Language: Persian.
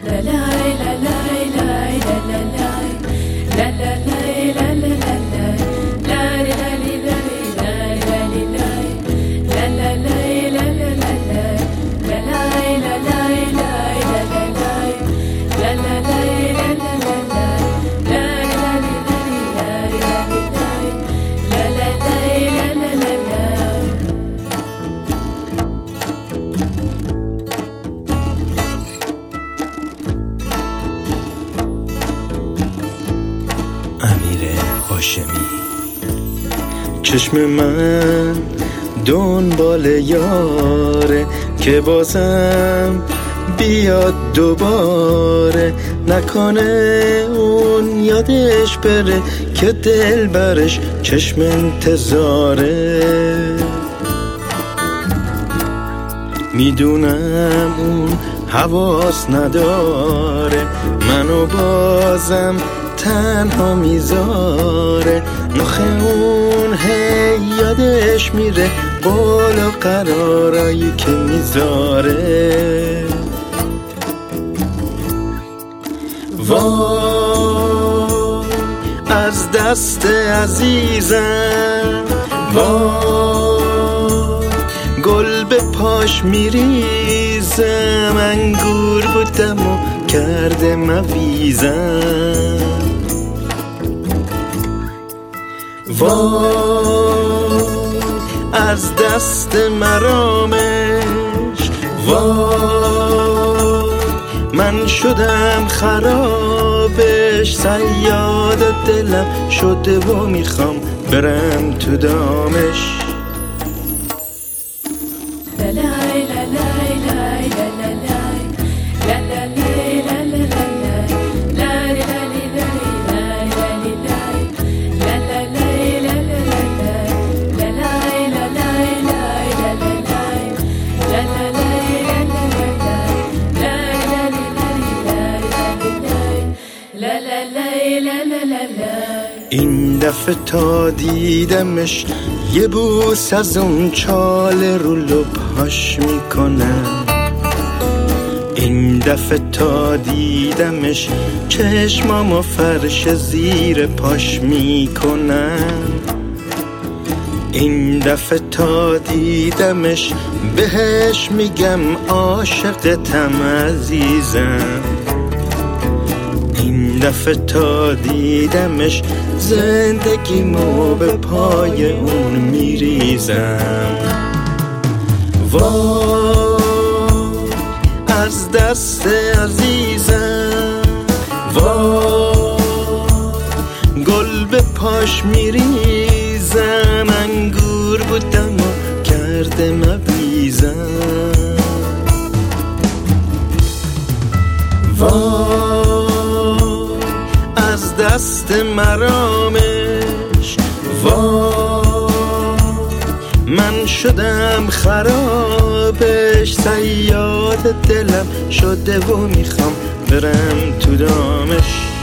چشم من دنبال یاره که بازم بیاد دوباره، نکنه اون یادش بره که دل برش چشم انتظاره. میدونم اون حواس نداره، منو بازم تنها میذاره، نخه اون هی یادش میره بالا قرارایی که میذاره. وای از دست عزیزم، وای گل به پاش میریزم، انگور بودم و کرده مویزم. وای از دست مرامش، وای من شدم خرابش، صیاد دلم شده و میخوام برم تو دامش. این دفعه تا دیدمش یه بوس از اون چال رو لب‌هاش میکنم. این دفعه تا دیدمش چشمامو فرش زیر پاش میکنم. این دفعه تا دیدمش بهش میگم عاشقتم عزیزم. این دفعه تا دیدمش زندگیمو به پای اون میریزم. وای از دست عزیزم، وای گل به پاش میریزم، انگور بودم و کرده مویزم. وای از دست مرامش، وای من شدم خرابش، صیاد دلم شده و میخوام برم تو دامش.